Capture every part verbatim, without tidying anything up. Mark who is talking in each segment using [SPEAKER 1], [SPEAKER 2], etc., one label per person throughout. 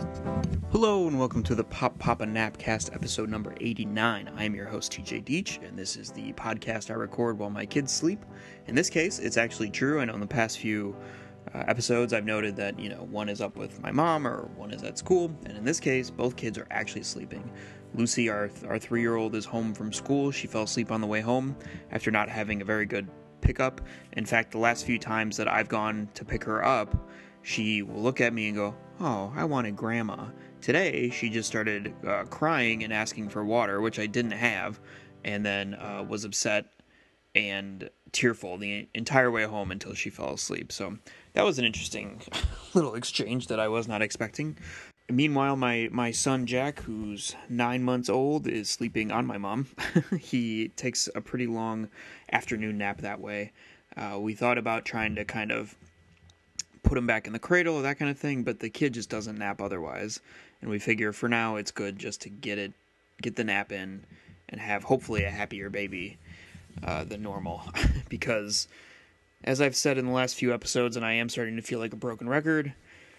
[SPEAKER 1] Hello and welcome to the Pop Papa Napcast episode number eighty-nine. I am your host T J Deach, and this is the podcast I record while my kids sleep. In this case, it's actually true. I know in the past few uh, episodes I've noted that, you know, one is up with my mom or one is at school, and in this case, both kids are actually sleeping. Lucy, our, our three-year-old, is home from school. She fell asleep on the way home after not having a very good pickup. In fact, the last few times that I've gone to pick her up, she will look at me and go, "Oh, I wanted grandma." Today, she just started uh, crying and asking for water, which I didn't have, and then uh, was upset and tearful the entire way home until she fell asleep. So that was an interesting little exchange that I was not expecting. Meanwhile, my, my son Jack, who's nine months old, is sleeping on my mom. He takes a pretty long afternoon nap that way. Uh, we thought about trying to kind of put him back in the cradle or that kind of thing, but the kid just doesn't nap otherwise. And we figure for now it's good just to get it, get the nap in and have hopefully a happier baby uh, than normal. Because as I've said in the last few episodes, and I am starting to feel like a broken record,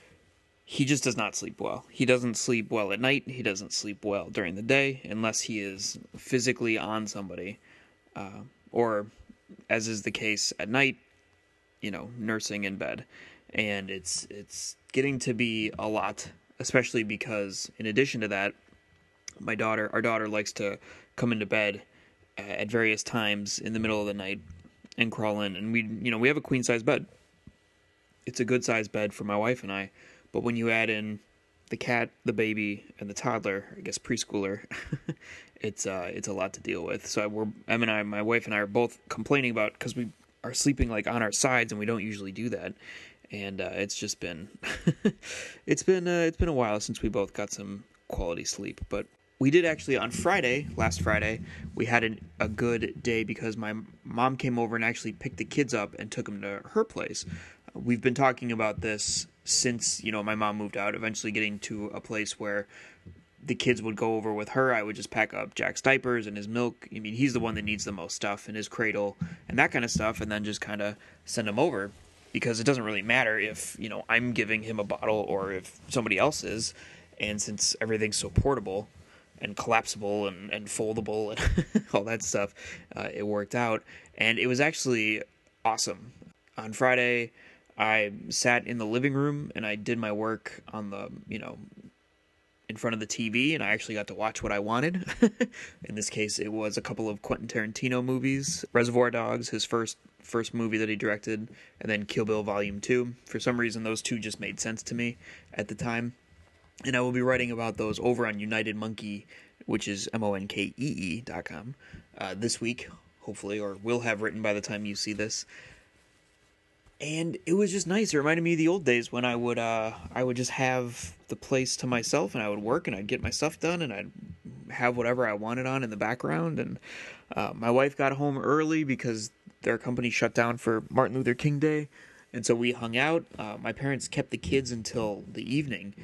[SPEAKER 1] he just does not sleep well. He doesn't sleep well at night. He doesn't sleep well during the day unless he is physically on somebody. Uh, or, as is the case at night, you know, nursing in bed. And it's it's getting to be a lot, especially because in addition to that, my daughter, our daughter likes to come into bed at various times in the middle of the night and crawl in. And we, you know, we have a queen size bed. It's a good size bed for my wife and I. But when you add in the cat, the baby, and the toddler, I guess preschooler, it's uh, it's a lot to deal with. So we're, Em and I, my wife and I are both complaining about, because we are sleeping like on our sides and we don't usually do that. And uh, it's just been, it's been, uh, it's been a while since we both got some quality sleep. But we did actually on Friday, last Friday, we had an, a good day because my mom came over and actually picked the kids up and took them to her place. Uh, we've been talking about this since, you know, my mom moved out, eventually getting to a place where the kids would go over with her. I would just pack up Jack's diapers and his milk. I mean, he's the one that needs the most stuff, and his cradle and that kind of stuff, and then just kind of send him over. Because it doesn't really matter if, you know, I'm giving him a bottle or if somebody else is. And since everything's so portable and collapsible and, and foldable and all that stuff, uh, it worked out. And it was actually awesome. On Friday, I sat in the living room and I did my work on the, you know, in front of the T V, and I actually got to watch what I wanted. In this case, it was a couple of Quentin Tarantino movies. Reservoir Dogs, his first first movie that he directed, and then Kill Bill Volume two. For some reason, those two just made sense to me at the time. And I will be writing about those over on United Monkey, which is M O N K E E dot com, uh, this week, hopefully, or will have written by the time you see this. And it was just nice. It reminded me of the old days when I would uh, I would just have the place to myself, and I would work, and I'd get my stuff done, and I'd have whatever I wanted on in the background. And uh, my wife got home early because their company shut down for Martin Luther King Day, and so we hung out. Uh, my parents kept the kids until the evening.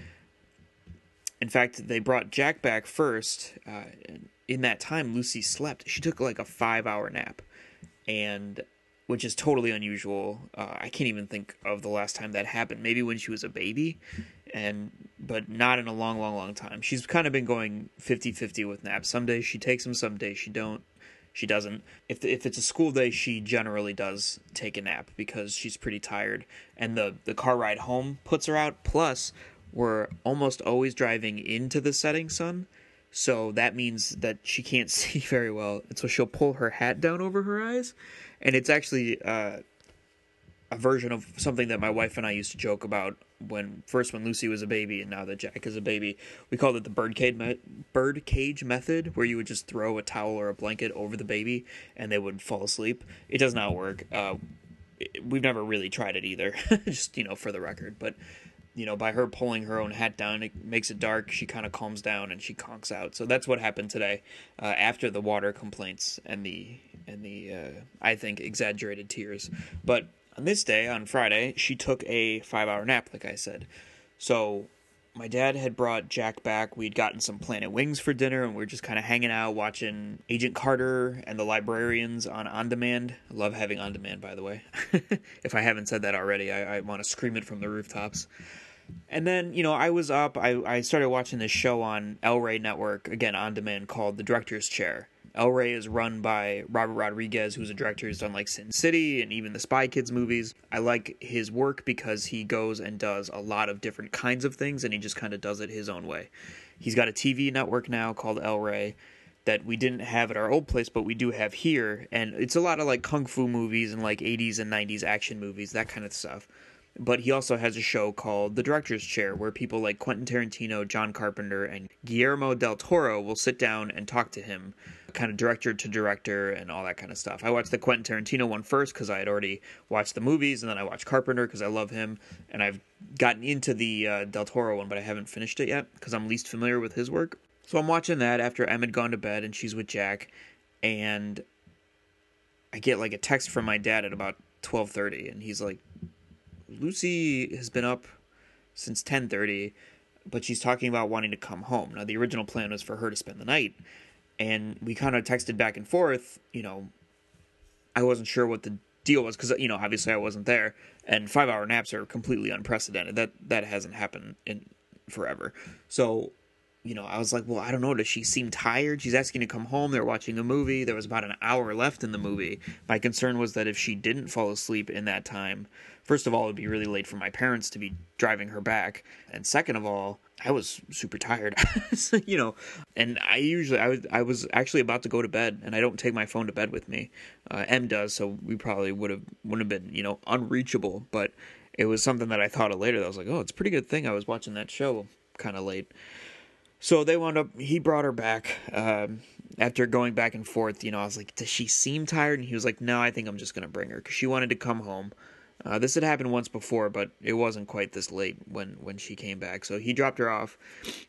[SPEAKER 1] In fact, they brought Jack back first. Uh, in that time, Lucy slept. She took like a five-hour nap, and which is totally unusual. Uh, I can't even think of the last time that happened. Maybe when she was a baby, and but not in a long, long, long time. She's kind of been going fifty-fifty with naps. Some days she takes them, some days she don't. She doesn't. If the, if it's a school day, she generally does take a nap because she's pretty tired. And the, the car ride home puts her out. Plus, we're almost always driving into the setting sun. So that means that she can't see very well. And so she'll pull her hat down over her eyes. And it's actually uh, a version of something that my wife and I used to joke about when first when Lucy was a baby and now that Jack is a baby. We called it the bird cage, me- bird cage method, where you would just throw a towel or a blanket over the baby and they would fall asleep. It does not work. Uh, we've never really tried it either, just, you know, for the record. But, you know, by her pulling her own hat down, it makes it dark. She kind of calms down and she conks out. So that's what happened today uh, after the water complaints and the and the, uh, I think, exaggerated tears. But on this day, on Friday, she took a five-hour nap, like I said. So my dad had brought Jack back. We'd gotten some Planet Wings for dinner, and we were just kind of hanging out, watching Agent Carter and the Librarians on On Demand. I love having On Demand, by the way. If I haven't said that already, I, I want to scream it from the rooftops. And then, you know, I was up, I, I started watching this show on El Rey Network, again, on demand, called The Director's Chair. El Rey is run by Robert Rodriguez, who's a director who's done, like, Sin City and even the Spy Kids movies. I like his work because he goes and does a lot of different kinds of things, and he just kind of does it his own way. He's got a T V network now called El Rey that we didn't have at our old place, but we do have here, and it's a lot of, like, kung fu movies and, like, eighties and nineties action movies, that kind of stuff. But he also has a show called The Director's Chair, where people like Quentin Tarantino, John Carpenter, and Guillermo del Toro will sit down and talk to him, kind of director to director and all that kind of stuff. I watched the Quentin Tarantino one first because I had already watched the movies, and then I watched Carpenter because I love him, and I've gotten into the uh, del Toro one, but I haven't finished it yet because I'm least familiar with his work. So I'm watching that after Em had gone to bed, and she's with Jack, and I get like a text from my dad at about twelve thirty, and he's like, Lucy has been up since ten thirty, but she's talking about wanting to come home. Now, the original plan was for her to spend the night, and we kind of texted back and forth. You know, I wasn't sure what the deal was because, you know, obviously I wasn't there, and five-hour naps are completely unprecedented. That that hasn't happened in forever. So, you know, I was like, well, I don't know. Does she seem tired? She's asking to come home. They're watching a movie. There was about an hour left in the movie. My concern was that if she didn't fall asleep in that time, first of all, it would be really late for my parents to be driving her back. And second of all, I was super tired, so, you know, and I usually, I was, I was actually about to go to bed, and I don't take my phone to bed with me. Uh, Em does, so we probably would have, wouldn't have been, you know, unreachable, but it was something that I thought of later that I was like, oh, it's a pretty good thing I was watching that show kind of late. So they wound up, he brought her back, um, after going back and forth. You know, I was like, does she seem tired? And he was like, no, I think I'm just going to bring her, because she wanted to come home. Uh, this had happened once before, but it wasn't quite this late when, when she came back. So he dropped her off,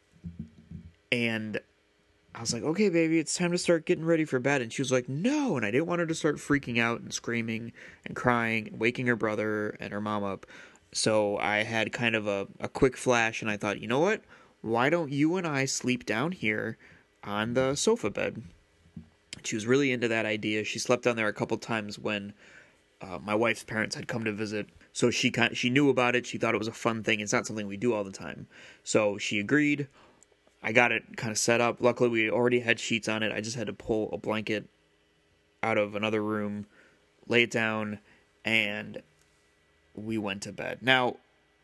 [SPEAKER 1] and I was like, okay, baby, it's time to start getting ready for bed. And she was like, no, and I didn't want her to start freaking out and screaming and crying and waking her brother and her mom up. So I had kind of a, a quick flash, and I thought, you know what? Why don't you and I sleep down here on the sofa bed? She was really into that idea. She slept down there a couple times when uh, my wife's parents had come to visit. So she kind of, she knew about it. She thought it was a fun thing. It's not something we do all the time. So she agreed. I got it kind of set up. Luckily, we already had sheets on it. I just had to pull a blanket out of another room, lay it down, and we went to bed. Now,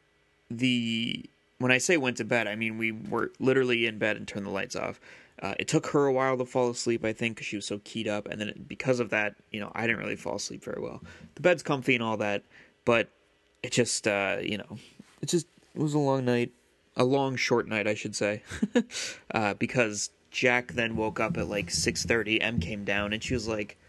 [SPEAKER 1] the... when I say went to bed, I mean we were literally in bed and turned the lights off. Uh, it took her a while to fall asleep, I think, because she was so keyed up. And then it, because of that, you know, I didn't really fall asleep very well. The bed's comfy and all that, but it just, uh, you know, it just it was a long night. A long, short night, I should say. uh, because Jack then woke up at like six thirty. Em came down, and she was like,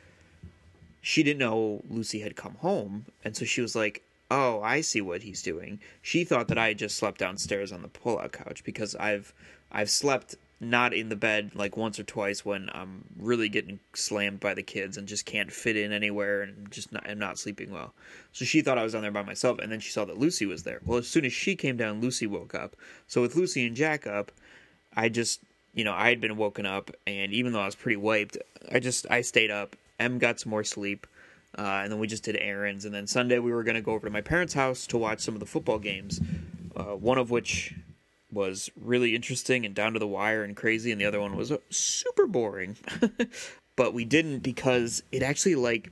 [SPEAKER 1] she didn't know Lucy had come home. And so she was like, oh, I see what he's doing. She thought that I had just slept downstairs on the pull-out couch, because I've I've slept not in the bed like once or twice when I'm really getting slammed by the kids and just can't fit in anywhere and just not, I'm not sleeping well. So she thought I was down there by myself, and then she saw that Lucy was there. Well, as soon as she came down, Lucy woke up. So with Lucy and Jack up, I just, you know, I had been woken up, and even though I was pretty wiped, I just, I stayed up. Em got some more sleep. Uh, and then we just did errands. And then Sunday we were going to go over to my parents' house to watch some of the football games, uh, one of which was really interesting and down to the wire and crazy, and the other one was uh, super boring. But we didn't, because it actually, like,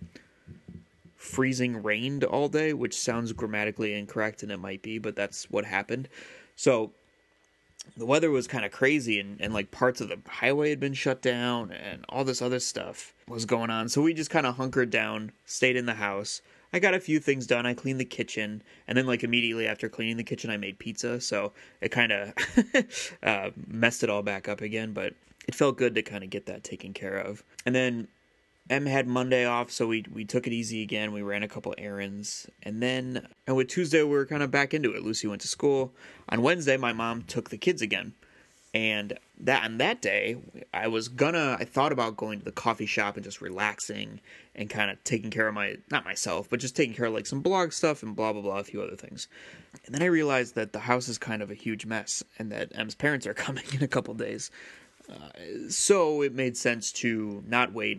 [SPEAKER 1] freezing rained all day, which sounds grammatically incorrect, and it might be, but that's what happened. So the weather was kind of crazy, and, and like parts of the highway had been shut down, and all this other stuff was going on. So we just kind of hunkered down, stayed in the house. I got a few things done. I cleaned the kitchen, and then like immediately after cleaning the kitchen, I made pizza. So it kind of uh, messed it all back up again, but it felt good to kind of get that taken care of. And then Em had Monday off, so we we took it easy again. We ran a couple errands, and then and with Tuesday we were kind of back into it. Lucy went to school. On Wednesday, my mom took the kids again, and that on that day, I was gonna. I thought about going to the coffee shop and just relaxing and kind of taking care of my not myself, but just taking care of like some blog stuff and blah blah blah, a few other things. And then I realized that the house is kind of a huge mess, and that Em's parents are coming in a couple days, uh, so it made sense to not wait,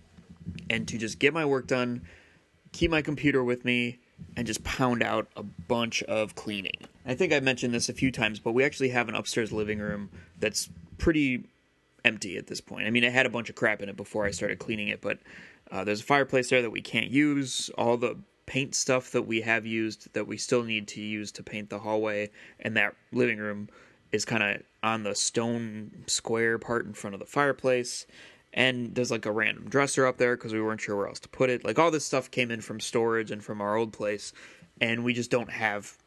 [SPEAKER 1] and to just get my work done, keep my computer with me, and just pound out a bunch of cleaning. I think I mentioned this a few times, but we actually have an upstairs living room that's pretty empty at this point. I mean, it had a bunch of crap in it before I started cleaning it, but uh, there's a fireplace there that we can't use. All the paint stuff that we have used that we still need to use to paint the hallway, and that living room is kind of on the stone square part in front of the fireplace. And there's like a random dresser up there because we weren't sure where else to put it. Like all this stuff came in from storage and from our old place, and we just don't have,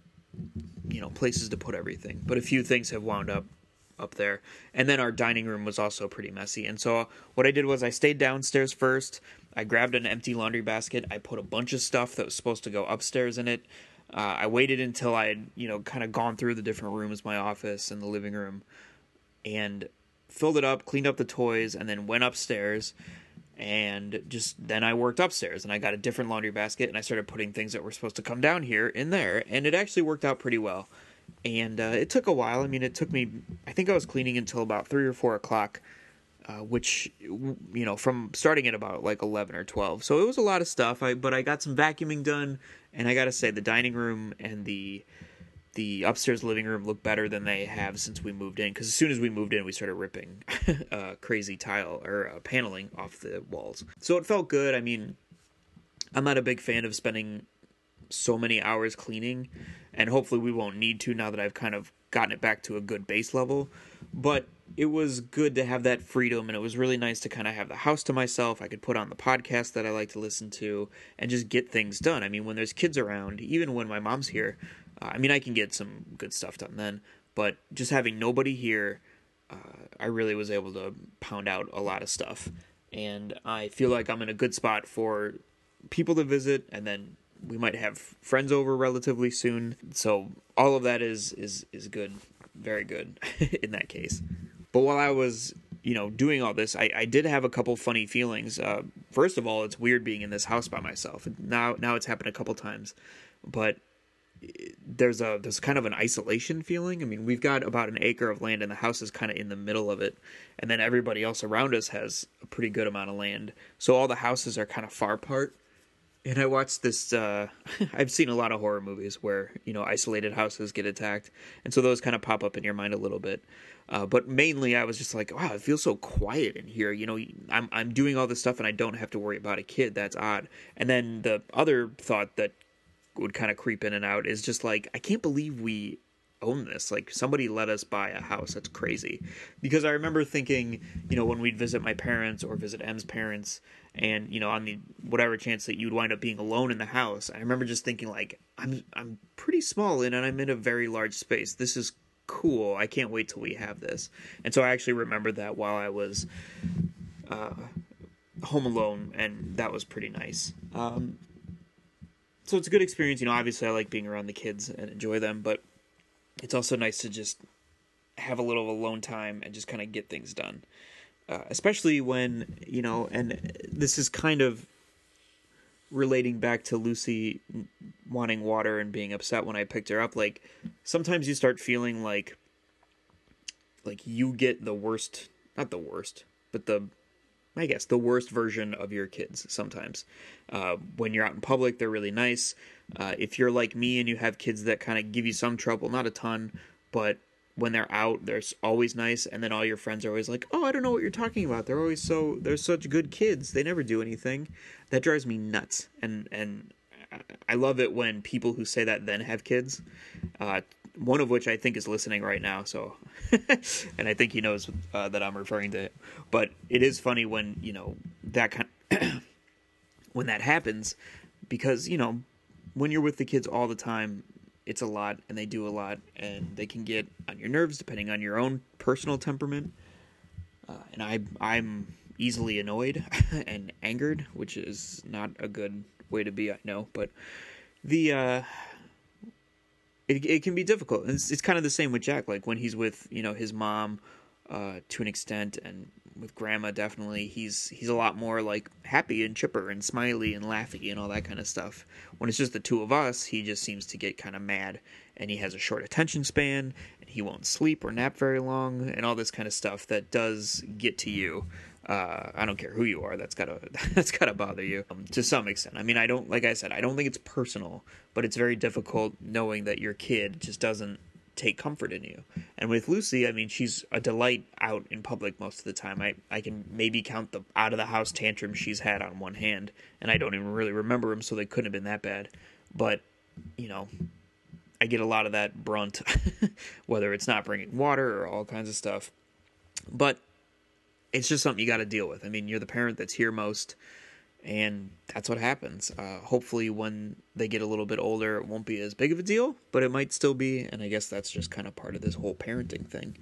[SPEAKER 1] you know, places to put everything. But a few things have wound up up there. And then our dining room was also pretty messy. And so what I did was I stayed downstairs first. I grabbed an empty laundry basket. I put a bunch of stuff that was supposed to go upstairs in it. Uh, I waited until I had, you know, kind of gone through the different rooms, my office and the living room, and filled it up, cleaned up the toys, and then went upstairs. And just then I worked upstairs, and I got a different laundry basket, and I started putting things that were supposed to come down here in there. And it actually worked out pretty well. And uh, it took a while. I mean, it took me, I think I was cleaning until about three or four o'clock, uh, which, you know, from starting at about like eleven or twelve. So it was a lot of stuff, I, but I got some vacuuming done, and I got to say the dining room and the the upstairs living room look better than they have since we moved in, because as soon as we moved in, we started ripping uh, crazy tile or uh, paneling off the walls. So it felt good. I mean, I'm not a big fan of spending so many hours cleaning, and hopefully we won't need to now that I've kind of gotten it back to a good base level, but it was good to have that freedom, and it was really nice to kind of have the house to myself. I could put on the podcast that I like to listen to and just get things done. I mean, when there's kids around, even when my mom's here, uh, I mean, I can get some good stuff done then, but just having nobody here, uh, I really was able to pound out a lot of stuff, and I feel like I'm in a good spot for people to visit, and then we might have friends over relatively soon. So all of that is is is good, very good in that case. But while I was, you know, doing all this, I, I did have a couple funny feelings. Uh, first of all, it's weird being in this house by myself. Now now it's happened a couple times, but there's a there's kind of an isolation feeling. I mean, we've got about an acre of land, and the house is kind of in the middle of it, and then everybody else around us has a pretty good amount of land. So all the houses are kind of far apart. And I watched this, uh, I've seen a lot of horror movies where, you know, isolated houses get attacked. And so those kind of pop up in your mind a little bit. Uh, but mainly I was just like, wow, it feels so quiet in here. You know, I'm I'm doing all this stuff and I don't have to worry about a kid. That's odd. And then the other thought that would kind of creep in and out is just like, I can't believe we own this. Like, somebody let us buy a house. That's crazy. Because I remember thinking, you know, when we'd visit my parents or visit Em's parents, and, you know, on the whatever chance that you'd wind up being alone in the house, I remember just thinking, like, I'm I'm pretty small and I'm in a very large space. This is cool. I can't wait till we have this. And so I actually remembered that while I was uh, home alone, and that was pretty nice. Um, so it's a good experience. You know, obviously I like being around the kids and enjoy them, but it's also nice to just have a little alone time and just kind of get things done. Uh, especially when, you know, and this is kind of relating back to Lucy wanting water and being upset when I picked her up. Like, sometimes you start feeling like, like you get the worst, not the worst, but the, I guess, the worst version of your kids sometimes. Uh, when you're out in public, they're really nice. Uh, if you're like me and you have kids that kind of give you some trouble, not a ton, but when they're out, they're always nice, and then all your friends are always like, oh, I don't know what you're talking about. They're always so, they're such good kids. They never do anything. That drives me nuts. And and I love it when people who say that then have kids, uh, one of which I think is listening right now, so, and I think he knows uh, that I'm referring to it. But it is funny when, you know, that kind of, when that happens, because, you know, when you're with the kids all the time, it's a lot, and they do a lot, and they can get on your nerves depending on your own personal temperament. Uh, and I, I'm easily annoyed and angered, which is not a good way to be, I know. But the uh, it it can be difficult. It's it's kind of the same with Jack. Like when he's with, you know, his mom, uh, to an extent, and with Grandma, definitely, he's he's a lot more like happy and chipper and smiley and laughy and all that kind of stuff. When it's just the two of us, he just seems to get kind of mad, and he has a short attention span, and he won't sleep or nap very long, and all this kind of stuff that does get to you. Uh, I don't care who you are. That's gotta that's gotta bother you um, to some extent. I mean, I don't like I said, I don't think it's personal, but it's very difficult knowing that your kid just doesn't take comfort in you. And with Lucy, I mean, she's a delight out in public most of the time. I, I can maybe count the out of the house tantrums she's had on one hand, and I don't even really remember them, so they couldn't have been that bad. But, you know, I get a lot of that brunt, whether it's not bringing water or all kinds of stuff. But it's just something you got to deal with. I mean, you're the parent that's here most, and that's what happens. Uh, hopefully when they get a little bit older, it won't be as big of a deal, but it might still be, and I guess that's just kind of part of this whole parenting thing.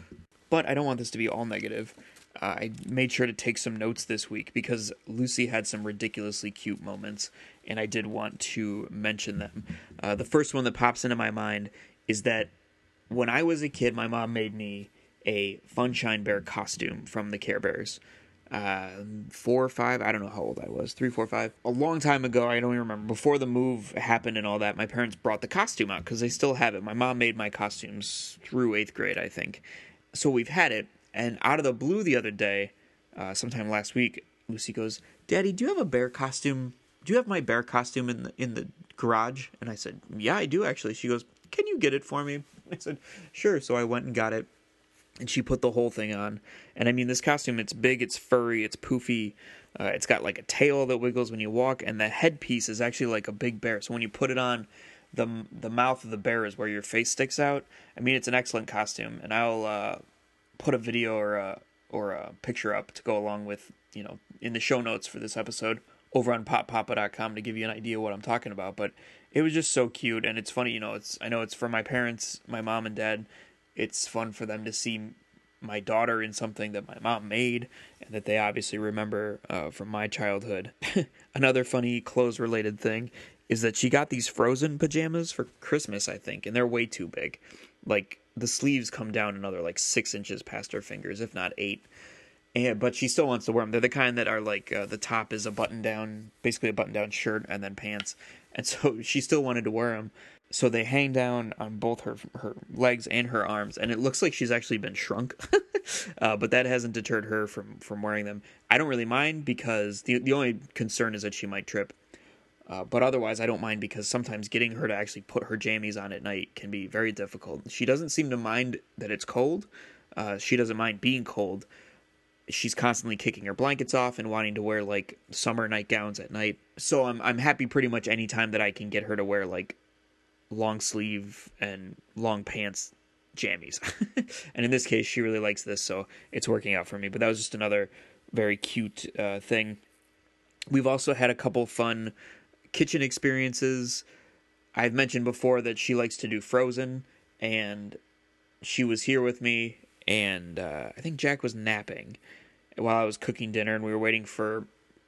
[SPEAKER 1] But I don't want this to be all negative. Uh, I made sure to take some notes this week because Lucy had some ridiculously cute moments, and I did want to mention them. Uh, the first one that pops into my mind is that when I was a kid, my mom made me a Funshine Bear costume from the Care Bears. Uh, four or five, I don't know how old I was, three, four, five. A long time ago, I don't even remember. Before the move happened and all that, my parents brought the costume out because they still have it. My mom made my costumes through eighth grade, I think. So we've had it, and out of the blue the other day, uh, sometime last week, Lucy goes, "Daddy, do you have a bear costume? Do you have my bear costume in the, in the garage?" And I said, "Yeah, I do actually." She goes, "Can you get it for me?" I said, "Sure." So I went and got it. And she put the whole thing on. And I mean, this costume, it's big, it's furry, it's poofy. Uh, it's got like a tail that wiggles when you walk. And the headpiece is actually like a big bear. So when you put it on, the the mouth of the bear is where your face sticks out. I mean, it's an excellent costume. And I'll uh, put a video or a, or a picture up to go along with, you know, in the show notes for this episode over on pop papa dot com to give you an idea what I'm talking about. But it was just so cute. And it's funny, you know, it's I know it's for my parents, my mom and dad. It's fun for them to see my daughter in something that my mom made and that they obviously remember uh, from my childhood. Another funny clothes-related thing is that she got these Frozen pajamas for Christmas, I think, and they're way too big. Like, the sleeves come down another, like, six inches past her fingers, if not eight. And, but she still wants to wear them. They're the kind that are, like, uh, the top is a button-down, basically a button-down shirt and then pants. And so she still wanted to wear them. So they hang down on both her her legs and her arms, and it looks like she's actually been shrunk. uh, but that hasn't deterred her from, from wearing them. I don't really mind because the the only concern is that she might trip. Uh, but otherwise, I don't mind because sometimes getting her to actually put her jammies on at night can be very difficult. She doesn't seem to mind that it's cold. Uh, she doesn't mind being cold. She's constantly kicking her blankets off and wanting to wear like summer nightgowns at night. So I'm I'm happy pretty much any time that I can get her to wear like long sleeve and long pants jammies. And in this case, she really likes this, so it's working out for me. But that was just another very cute uh, thing. We've also had a couple fun kitchen experiences. I've mentioned before that she likes to do Frozen, and she was here with me, and uh, I think Jack was napping while I was cooking dinner, and we were waiting for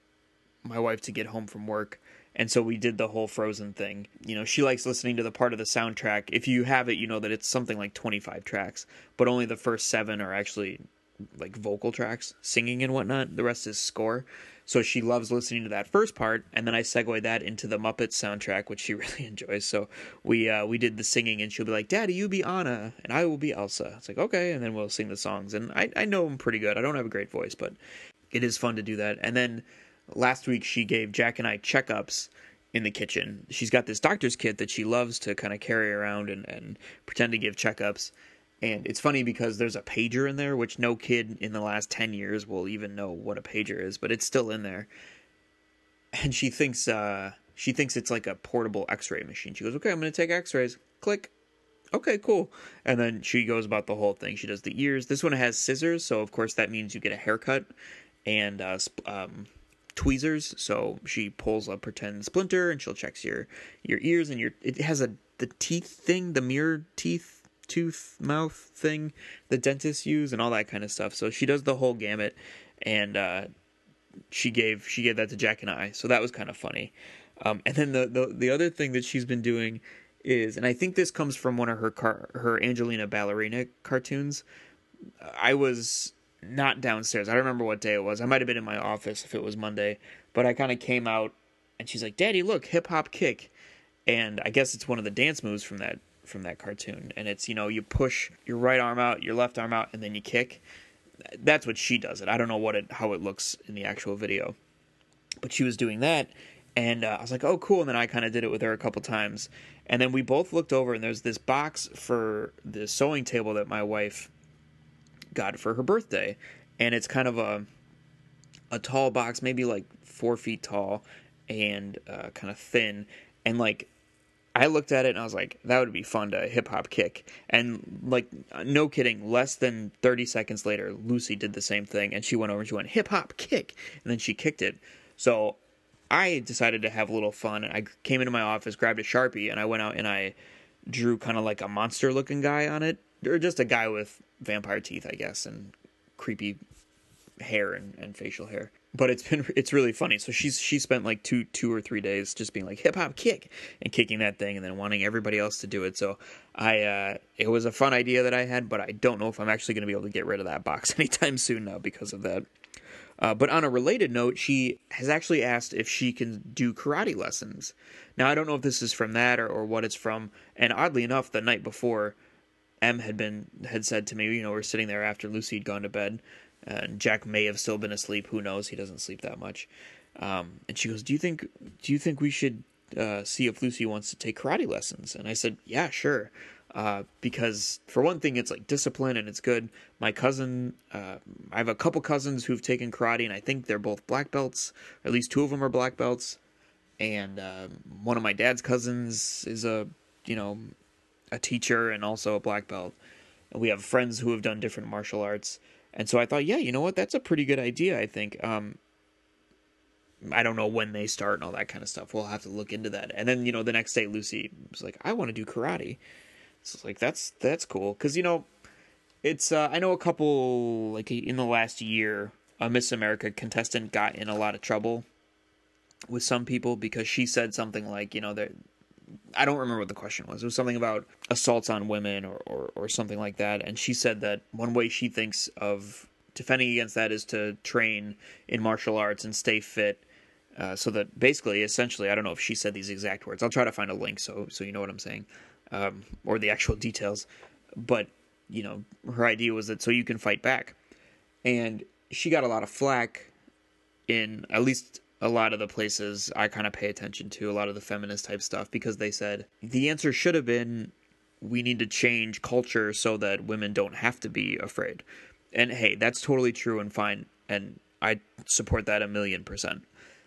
[SPEAKER 1] my wife to get home from work. And so we did the whole Frozen thing. You know, she likes listening to the part of the soundtrack. If you have it, you know that it's something like twenty-five tracks, but only the first seven are actually like vocal tracks, singing and whatnot. The rest is score. So she loves listening to that first part, and then I segue that into the Muppets soundtrack, which she really enjoys. So we uh, we did the singing, and she'll be like, "Daddy, you be Anna, and I will be Elsa." It's like, okay, and then we'll sing the songs. And I, I know them pretty good. I don't have a great voice, but it is fun to do that. And then last week, she gave Jack and I checkups in the kitchen. She's got this doctor's kit that she loves to kind of carry around and, and pretend to give checkups. And it's funny because there's a pager in there, which no kid in the last ten years will even know what a pager is, but it's still in there. And she thinks uh, she thinks it's like a portable x-ray machine. She goes, "Okay, I'm going to take x-rays." Click. Okay, cool. And then she goes about the whole thing. She does the ears. This one has scissors, so of course that means you get a haircut. And uh, um, tweezers, so she pulls a pretend splinter and she'll check your your ears and your it has a the teeth thing, the mirror teeth tooth mouth thing the dentists use and all that kind of stuff. So she does the whole gamut, and uh she gave she gave that to Jack and I, so that was kind of funny. Um and then the, the the other thing that she's been doing is, and I think this comes from one of her car her Angelina Ballerina cartoons. I was not downstairs. I don't remember what day it was. I might have been in my office if it was Monday, but I kind of came out and she's like, "Daddy, look, hip hop kick." And I guess it's one of the dance moves from that from that cartoon. And it's, you know, you push your right arm out, your left arm out, and then you kick. that's what she does it. I don't know what it how it looks in the actual video, but she was doing that, and uh, I was like, oh, cool. And then I kind of did it with her a couple times, and then we both looked over, and there's this box for the sewing table that my wife got for her birthday, and it's kind of a a tall box, maybe like four feet tall, and uh, kind of thin, and like. I looked at it and I was like, that would be fun to hip hop kick. And like, no kidding, less than thirty seconds later, Lucy did the same thing, and she went over and she went, hip hop kick, and then she kicked it. So I decided to have a little fun, and I came into my office, grabbed a Sharpie, and I went out and I drew kind of like a monster looking guy on it, or just a guy with vampire teeth, I guess, and creepy hair and, and facial hair. But it's been it's really funny. So she's she spent like two two or three days just being like hip hop kick and kicking that thing, and then wanting everybody else to do it. So I uh, it was a fun idea that I had, but I don't know if I'm actually going to be able to get rid of that box anytime soon now because of that. Uh, but on a related note, she has actually asked if she can do karate lessons. Now I don't know if this is from that or, or what it's from. And oddly enough, the night before, Em had been had said to me, you know, we're sitting there after Lucy had gone to bed. And Jack may have still been asleep. Who knows? He doesn't sleep that much. Um, and she goes, "Do you think? Do you think we should uh, see if Lucy wants to take karate lessons?" And I said, "Yeah, sure." Uh, because for one thing, it's like discipline and it's good. My cousin, uh, I have a couple cousins who've taken karate, and I think they're both black belts. At least two of them are black belts. And uh, one of my dad's cousins is a, you know, a teacher and also a black belt. And we have friends who have done different martial arts. And so I thought, yeah, you know what? That's a pretty good idea, I think. Um, I don't know when they start and all that kind of stuff. We'll have to look into that. And then, you know, the next day, Lucy was like, I want to do karate. So it's like, that's that's cool. Because, you know, it's, uh, I know a couple, like, in the last year, a Miss America contestant got in a lot of trouble with some people because she said something like, you know, that I don't remember what the question was. It was something about assaults on women or, or, or something like that. And she said that one way she thinks of defending against that is to train in martial arts and stay fit. Uh, so that basically, essentially, I don't know if she said these exact words. I'll try to find a link so so you know what I'm saying, um, or the actual details. But, you know, her idea was that so you can fight back. And she got a lot of flack in at least a lot of the places I kind of pay attention to, a lot of the feminist type stuff, because they said the answer should have been we need to change culture so that women don't have to be afraid. And hey, that's totally true and fine, and I support that a million percent.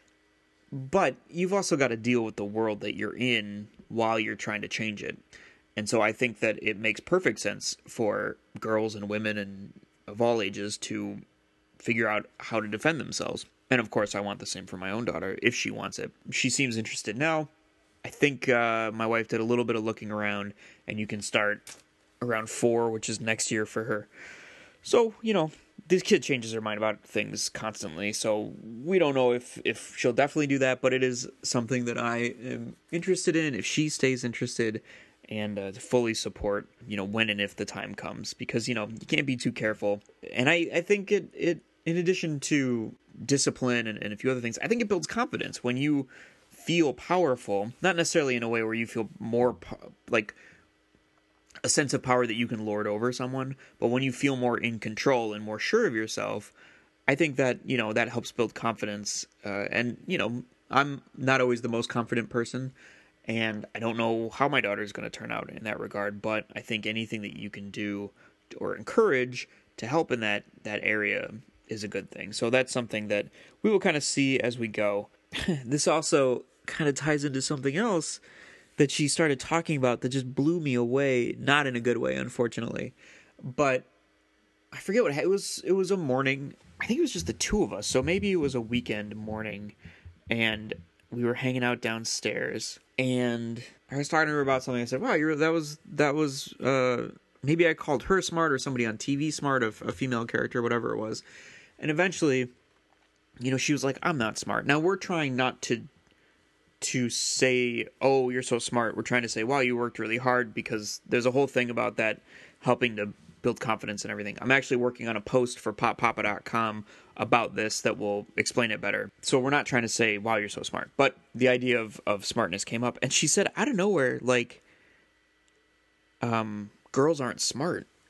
[SPEAKER 1] But you've also got to deal with the world that you're in while you're trying to change it. And so I think that it makes perfect sense for girls and women and of all ages to figure out how to defend themselves. And of course, I want the same for my own daughter, if she wants it. She seems interested now. I think uh, my wife did a little bit of looking around, and you can start around four, which is next year for her. So, you know, this kid changes her mind about things constantly, so we don't know if, if she'll definitely do that, but it is something that I am interested in, if she stays interested, and uh, to fully support, you know, when and if the time comes. Because, you know, you can't be too careful. And I, I think it, it, in addition to discipline and, and a few other things, I think it builds confidence when you feel powerful, not necessarily in a way where you feel more po- like a sense of power that you can lord over someone, but when you feel more in control and more sure of yourself, I think that, you know, that helps build confidence. Uh, and, you know, I'm not always the most confident person, and I don't know how my daughter is going to turn out in that regard, but I think anything that you can do or encourage to help in that, that area is a good thing. So that's something that we will kind of see as we go. This also kind of ties into something else that she started talking about that just blew me away, not in a good way, unfortunately. But I forget what it was. It was a morning. I think it was just the two of us. So maybe it was a weekend morning, and we were hanging out downstairs, and I was talking to her about something. I said, "Wow, you're that was that was uh, maybe I called her smart or somebody on T V smart, a, a female character, whatever it was." And eventually, you know, she was like, "I'm not smart." Now we're trying not to to say, "Oh, you're so smart." We're trying to say, "Wow, you worked really hard," because there's a whole thing about that helping to build confidence and everything. I'm actually working on a post for pop papa dot com about this that will explain it better. So we're not trying to say, "Wow, you're so smart." But the idea of, of smartness came up, and she said out of nowhere, like, um, girls aren't smart.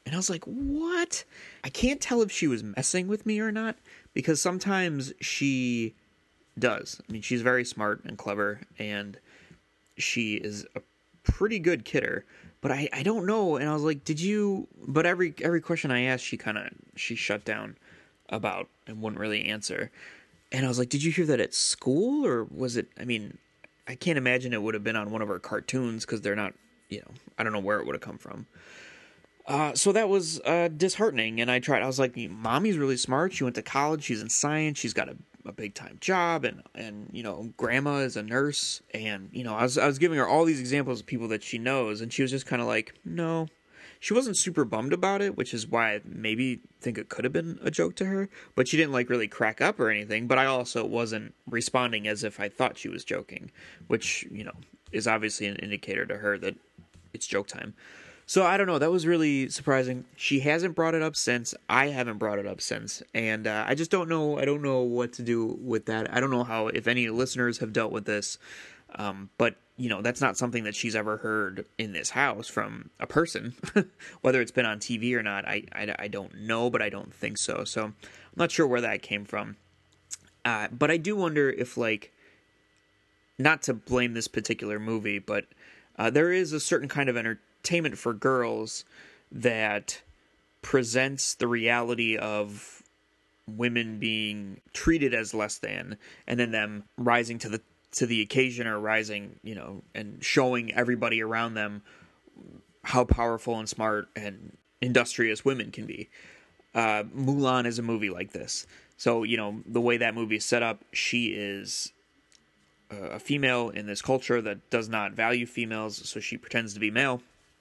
[SPEAKER 1] And I was like, what? I can't tell if she was messing with me or not, because sometimes she does. I mean, she's very smart and clever, and she is a pretty good kidder. But I, I don't know. And I was like, did you... But every every question I asked, she kind of... She shut down about and wouldn't really answer. And I was like, did you hear that at school? Or was it... I mean, I can't imagine it would have been on one of her cartoons, because they're not... You know, I don't know where it would have come from. Uh, so that was uh, disheartening, and I tried. I was like, Mommy's really smart. She went to college. She's in science. She's got a, a big-time job, and, and, you know, Grandma is a nurse. And, you know, I was I was giving her all these examples of people that she knows, and she was just kind of like, no. She wasn't super bummed about it, which is why I maybe think it could have been a joke to her. But she didn't, like, really crack up or anything. But I also wasn't responding as if I thought she was joking, which, you know, is obviously an indicator to her that it's joke time. So I don't know. That was really surprising. She hasn't brought it up since. I haven't brought it up since. And uh, I just don't know. I don't know what to do with that. I don't know how, if any listeners have dealt with this. Um, but, you know, that's not something that she's ever heard in this house from a person. Whether it's been on T V or not, I, I, I don't know, but I don't think so. So I'm not sure where that came from. Uh, but I do wonder if, like, not to blame this particular movie, but uh, there is a certain kind of entertainment for girls that presents the reality of women being treated as less than, and then them rising to the to the occasion, or rising, you know, and showing everybody around them how powerful and smart and industrious women can be. Uh, Mulan is a movie like this. So, you know, the way that movie is set up, she is a female in this culture that does not value females, so she pretends to be male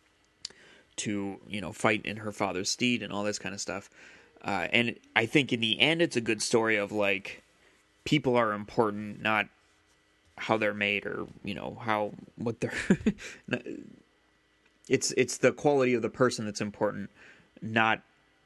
[SPEAKER 1] to, you know, fight in her father's stead and all this kind of stuff. Uh, and I think in the end, it's a good story of, like, people are important, not how they're made, or, you know, how, what they're, it's, it's the quality of the person that's important, not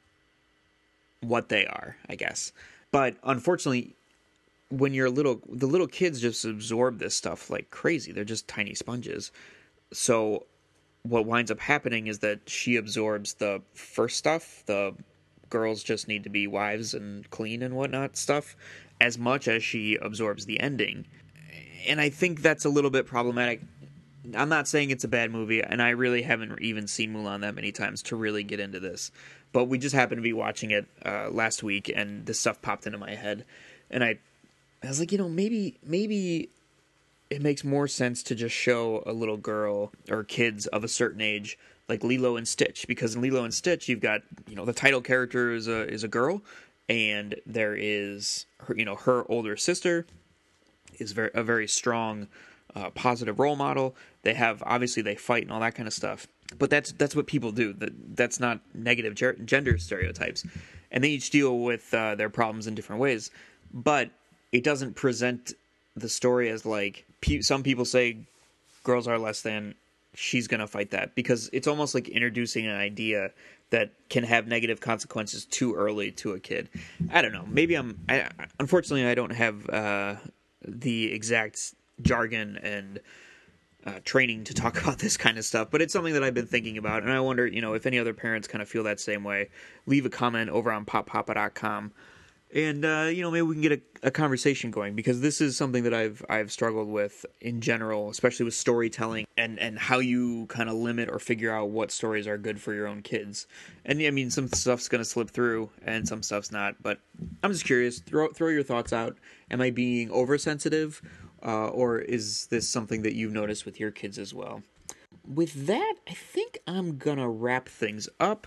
[SPEAKER 1] what they are, I guess. But unfortunately, when you're little, the little kids just absorb this stuff like crazy. They're just tiny sponges. So what winds up happening is that she absorbs the first stuff, the girls just need to be wives and clean and whatnot stuff, as much as she absorbs the ending. And I think that's a little bit problematic. I'm not saying it's a bad movie, and I really haven't even seen Mulan that many times to really get into this. But we just happened to be watching it uh, last week, and this stuff popped into my head. And I, I was like, you know, maybe maybe it makes more sense to just show a little girl or kids of a certain age, like Lilo and Stitch. Because in Lilo and Stitch, you've got, you know, the title character is a, is a girl, and there is, her, you know, her older sister is very a very strong, uh, positive role model. They have, obviously they fight and all that kind of stuff, but that's that's what people do. That that's not negative ger- gender stereotypes, and they each deal with uh, their problems in different ways. But it doesn't present the story as like pe- some people say girls are less than. She's gonna fight that, because it's almost like introducing an idea that can have negative consequences too early to a kid. I don't know. Maybe I'm. I, unfortunately, I don't have uh, the exact jargon and uh, training to talk about this kind of stuff, but it's something that I've been thinking about, and I wonder, you know, if any other parents kind of feel that same way. Leave a comment over on pop papa dot com, and uh, you know, maybe we can get a, a conversation going, because this is something that I've I've struggled with in general, especially with storytelling and and how you kind of limit or figure out what stories are good for your own kids. And I mean, some stuff's gonna slip through, and some stuff's not. But I'm just curious. Throw throw your thoughts out. Am I being oversensitive? Uh, or is this something that you've noticed with your kids as well? With that, I think I'm gonna wrap things up.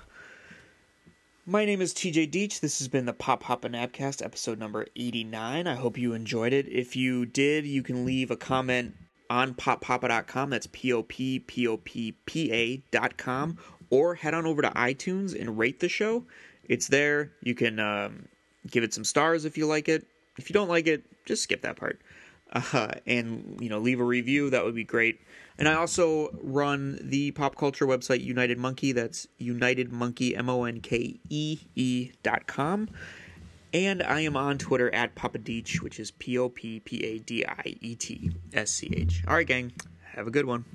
[SPEAKER 1] My name is T J Deach. This has been the Pop Papa Napcast, episode number eighty-nine. I hope you enjoyed it. If you did, you can leave a comment on pop papa dot com. That's P O P P O P P A dot com. Or head on over to iTunes and rate the show. It's there. You can um, give it some stars if you like it. If you don't like it, just skip that part. Uh, and, you know, leave a review. That would be great. And I also run the pop culture website United Monkey. That's United Monkey, M O N K E E dot com. And I am on Twitter at Papa Deach, which is P O P P A D I E T S C H. All right, gang. Have a good one.